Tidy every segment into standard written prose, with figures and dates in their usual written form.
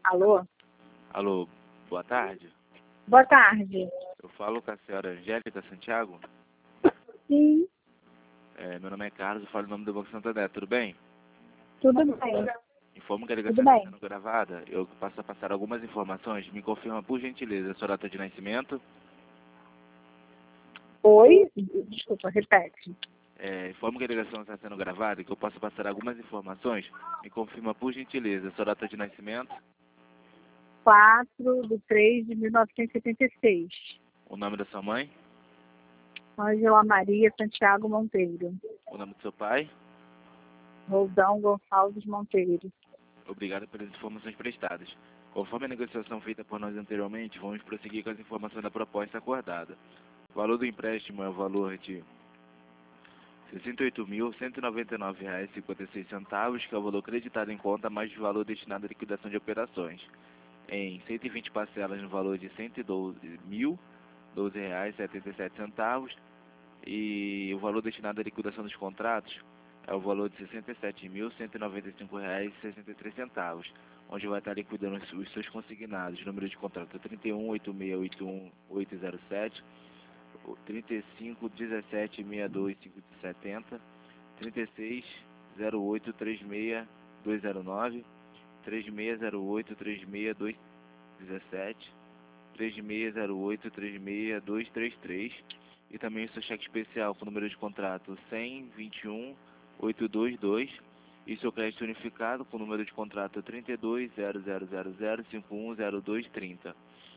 Alô? Alô, boa tarde. Boa tarde. Eu falo com a senhora Angélica Santiago. Sim, Meu nome é Carlos, eu falo em nome do Banco Santander, tudo bem? tudo bem. Informo que a Tudo ligação bem. está sendo gravada. Eu passo a passar algumas informações. Me confirma, por gentileza, a sua data de nascimento. Oi? Desculpa, repete. Informo que a ligação está sendo gravada e que eu posso passar algumas informações. Me confirma, por gentileza, a sua data de nascimento. 4/3/1976. O nome da sua mãe. Ângela Maria Santiago Monteiro. O nome do seu pai. Roldão Gonçalves Monteiro. Obrigado pelas informações prestadas. Conforme a negociação feita por nós anteriormente, vamos prosseguir com as informações da proposta acordada. O valor do empréstimo é o valor de R$ 68.199,56, que é o valor creditado em conta, mais o valor destinado à liquidação de operações, em 120 parcelas no valor de R$ 112.012,77, e o valor destinado à liquidação dos contratos é o valor de R$ 67.195,63, onde vai estar liquidando os seus consignados. Número de contrato 31.8681.807, 35.17.62.570, 36.08.36.209, 36.08.36.217, 36.08.36.233, e também o seu cheque especial com o número de contrato 100.21.822, e seu crédito unificado com o número de contrato 32.0000510230.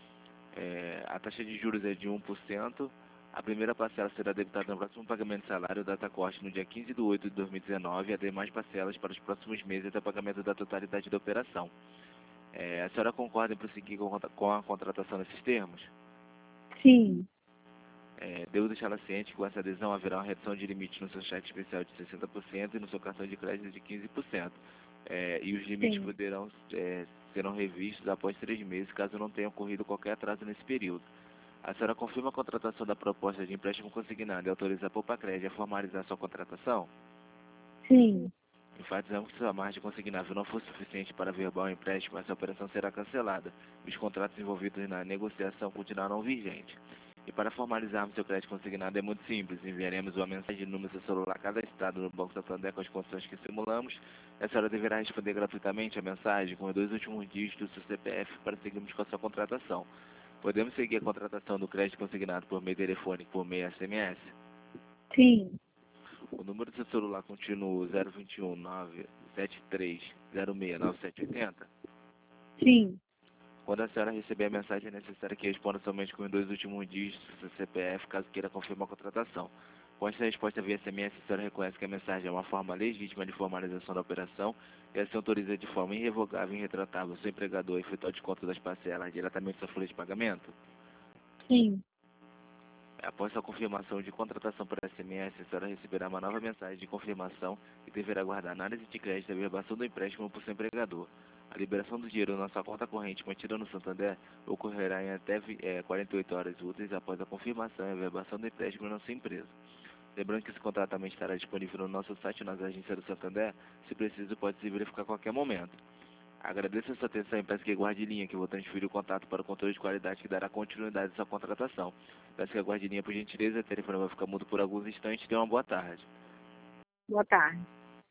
A taxa de juros é de 1%. A primeira parcela será debitada no próximo pagamento de salário, data corte no dia 15/8/2019, e as demais parcelas para os próximos meses até o pagamento da totalidade da operação. A senhora concorda em prosseguir com a contratação nesses termos? Sim, Devo deixá-la ciente que com essa adesão haverá uma redução de limite no seu cheque especial de 60% e no seu cartão de crédito de 15%. E os limites sim. serão revistos após 3 meses, caso não tenha ocorrido qualquer atraso nesse período. A senhora confirma a contratação da proposta de empréstimo consignado e autoriza a Poupa-Crédito a formalizar sua contratação? Sim, Enfatizamos que se a margem consignável não for suficiente para verbal o empréstimo, essa operação será cancelada e os contratos envolvidos na negociação continuarão vigentes. E para formalizarmos seu crédito consignado é muito simples. Enviaremos uma mensagem no número do seu celular cadastrado no Banco Santander com as condições que simulamos. A senhora deverá responder gratuitamente a mensagem com os 2 últimos dígitos do seu CPF para seguirmos com a sua contratação. Podemos seguir a contratação do crédito consignado por meio telefônico, por meio SMS? sim, O número do seu celular continua o 021 973 069780. sim. Quando a senhora receber a mensagem, é necessário que responda somente com os 2 últimos dígitos do seu CPF, caso queira confirmar a contratação. Com essa resposta via SMS, a senhora reconhece que a mensagem é uma forma legítima de formalização da operação e assim autoriza de forma irrevogável e irretratável o seu empregador a efetuar o desconto das parcelas diretamente da sua folha de pagamento. Sim. Após a confirmação de contratação por SMS, a senhora receberá uma nova mensagem de confirmação e deverá aguardar análise de crédito e a averbação do empréstimo por seu empregador. A liberação do dinheiro na sua conta corrente mantida no Santander ocorrerá em até 48 horas úteis após a confirmação e a averbação do empréstimo na sua empresa. Lembrando que esse contrato também estará disponível no nosso site e nas agências do Santander. Se preciso, pode se verificar a qualquer momento. Agradeço a sua atenção e peço que guarde linha, que eu vou transferir o contato para o controle de qualidade que dará continuidade à sua contratação. Peço que aguarde linha, por gentileza, o telefone vai ficar mudo por alguns instantes. Tenha uma boa tarde. Boa tarde.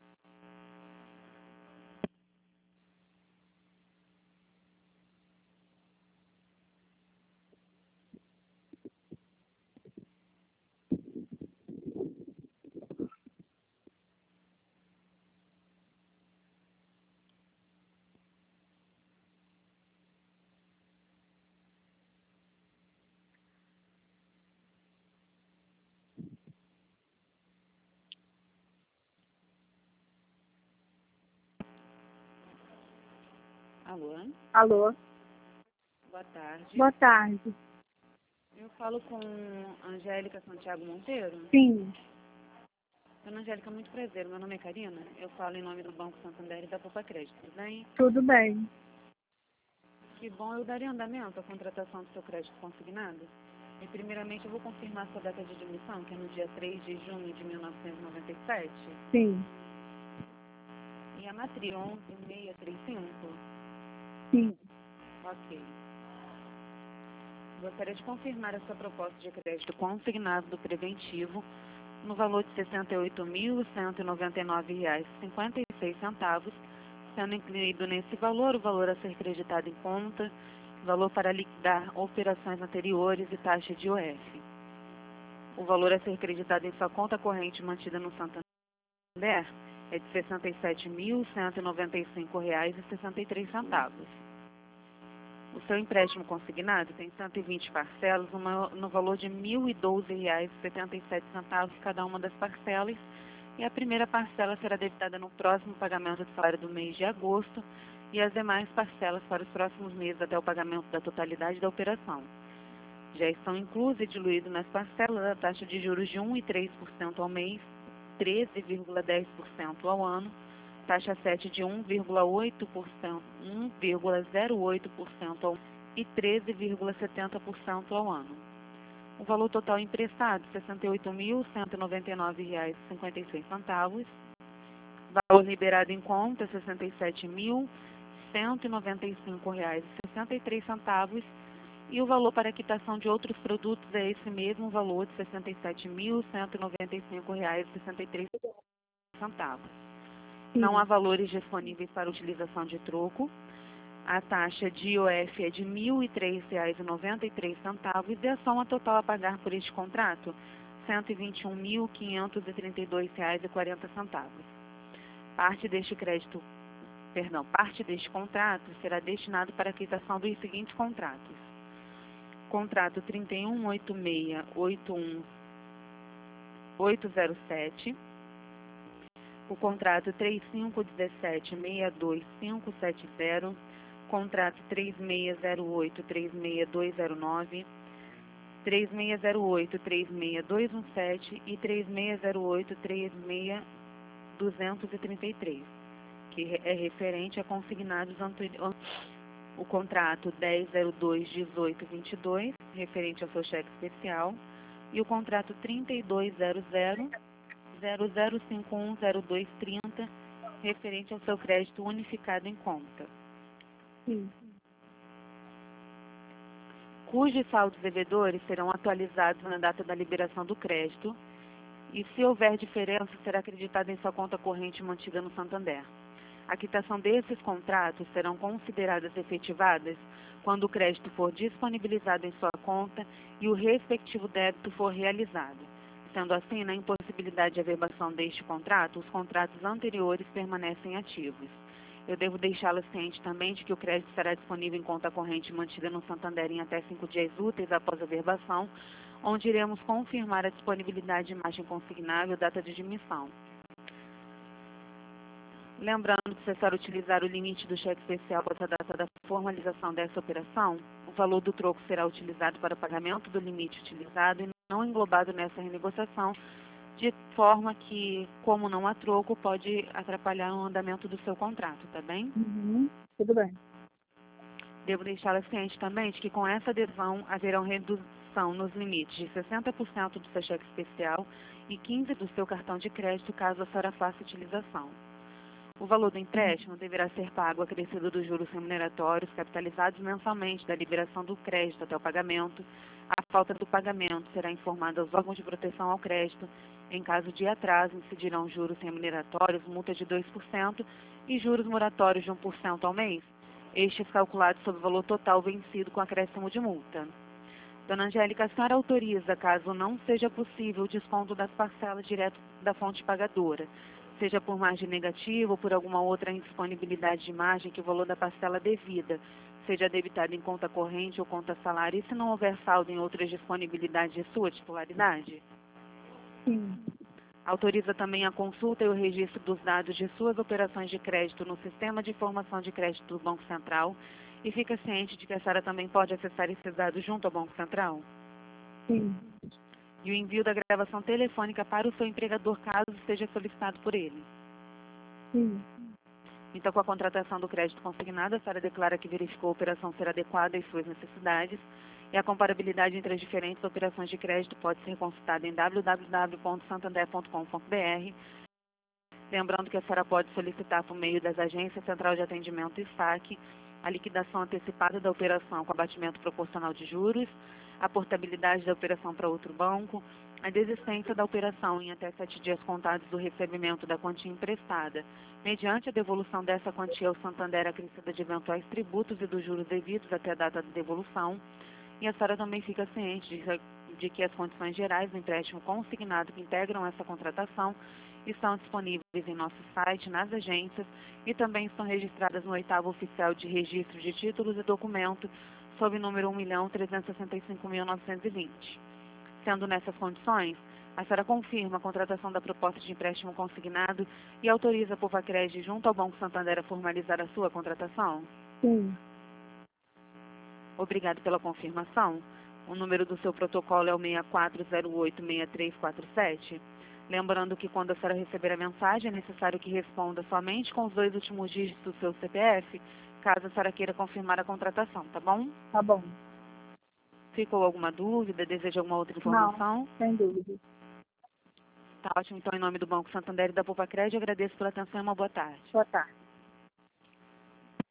Alô, Alô? boa tarde. Boa tarde. Eu falo com Angélica Santiago Monteiro. Sim, Dona Angélica, muito prazer. Meu nome é Karina. Eu falo em nome do Banco Santander e da Poupa Crédito, tudo bem? tudo bem. Que bom, eu daria andamento à contratação do seu crédito consignado. E primeiramente eu vou confirmar sua data de admissão, que é no dia 3 de junho de 1997. Sim, E a matrícula 11635. sim. Ok. Gostaria de confirmar a sua proposta de crédito consignado do preventivo no valor de R$ 68.199,56, sendo incluído nesse valor o valor a ser creditado em conta, valor para liquidar operações anteriores e taxa de IOF. O valor a ser creditado em sua conta corrente mantida no Santander é de R$ 67.195,63. O seu empréstimo consignado tem 120 parcelas no valor de R$ 1.012,77 cada uma das parcelas, e a primeira parcela será debitada no próximo pagamento do salário do mês de agosto e as demais parcelas para os próximos meses até o pagamento da totalidade da operação. Já estão inclusos e diluídos nas parcelas a taxa de juros de 1,3% ao mês, 13,10% ao ano, taxa 7 de 1,08%, 1,08% ao e 13,70% ao ano. O valor total emprestado, R$ 68.199,56. Valor liberado em conta, R$ 67.195,63. E o valor para quitação de outros produtos é esse mesmo valor de R$ 67.195,63. Não há valores disponíveis para utilização de troco. A taxa de IOF é de R$ 1.003,93 e a soma total a pagar por este contrato, R$ 121.532,40. Parte deste contrato será destinado para a quitação dos seguintes contratos. Contrato 31861807, o contrato 3517625570, contrato 3608-36209, 3608-36217 e 3608-36233, que é referente a consignados anteriores. O contrato 1002-1822, referente ao seu cheque especial, e o contrato 3200-00510230, referente ao seu crédito unificado em conta. Sim. Cujos saldos devedores serão atualizados na data da liberação do crédito e, se houver diferença, será acreditada em sua conta corrente mantida no Santander. A quitação desses contratos serão consideradas efetivadas quando o crédito for disponibilizado em sua conta e o respectivo débito for realizado. Sendo assim, na impossibilidade de averbação deste contrato, os contratos anteriores permanecem ativos. Eu devo deixá-la ciente também de que o crédito será disponível em conta corrente mantida no Santander em até 5 dias úteis após a averbação, onde iremos confirmar a disponibilidade de imagem consignável e data de admissão. Lembrando que, se for utilizar o limite do cheque especial após a data da formalização dessa operação, o valor do troco será utilizado para pagamento do limite utilizado e não englobado nessa renegociação, de forma que, como não há troco, pode atrapalhar o andamento do seu contrato, tá bem? Tudo bem. Devo deixá-la ciente também de que, com essa adesão, haverá uma redução nos limites de 60% do seu cheque especial e 15% do seu cartão de crédito, caso a senhora faça utilização. O valor do empréstimo deverá ser pago acrescido dos juros remuneratórios capitalizados mensalmente da liberação do crédito até o pagamento. A falta do pagamento será informada aos órgãos de proteção ao crédito. Em caso de atraso, incidirão juros remuneratórios, multa de 2% e juros moratórios de 1% ao mês, estes calculados sobre o valor total vencido com acréscimo de multa. Dona Angélica, a senhora autoriza, caso não seja possível, o desconto das parcelas direto da fonte pagadora, seja por margem negativa ou por alguma outra indisponibilidade de margem, que o valor da parcela devida seja debitado em conta corrente ou conta salário, e se não houver saldo em outras disponibilidades de sua titularidade? Sim. Autoriza também a consulta e o registro dos dados de suas operações de crédito no Sistema de Informação de Crédito do Banco Central e fica ciente de que a senhora também pode acessar esses dados junto ao Banco Central? Sim. E o envio da gravação telefônica para o seu empregador, caso seja solicitado por ele. Sim. Então, com a contratação do crédito consignado, a senhora declara que verificou a operação ser adequada às suas necessidades e a comparabilidade entre as diferentes operações de crédito pode ser consultada em www.santander.com.br. Lembrando que a senhora pode solicitar por meio das agências Central de Atendimento e SAC a liquidação antecipada da operação com abatimento proporcional de juros, a portabilidade da operação para outro banco, a desistência da operação em até 7 dias contados do recebimento da quantia emprestada, mediante a devolução dessa quantia ao Santander acrescida de eventuais tributos e dos juros devidos até a data da devolução, e a senhora também fica ciente de que as condições gerais do empréstimo consignado que integram essa contratação estão disponíveis em nosso site, nas agências, e também estão registradas no 8º Oficial de Registro de Títulos e Documentos, sob o número 1.365.920. Sendo nessas condições, a senhora confirma a contratação da proposta de empréstimo consignado e autoriza a Povacred junto ao Banco Santander a formalizar a sua contratação? Sim. Obrigado pela confirmação. O número do seu protocolo é o 64086347. Lembrando que quando a senhora receber a mensagem, é necessário que responda somente com os 2 últimos dígitos do seu CPF, caso a senhora queira confirmar a contratação, tá bom? Tá bom. Ficou alguma dúvida? Deseja alguma outra informação? Não, sem dúvida. Tá ótimo. Então, em nome do Banco Santander e da Povacred, agradeço pela atenção e uma boa tarde. Boa tarde.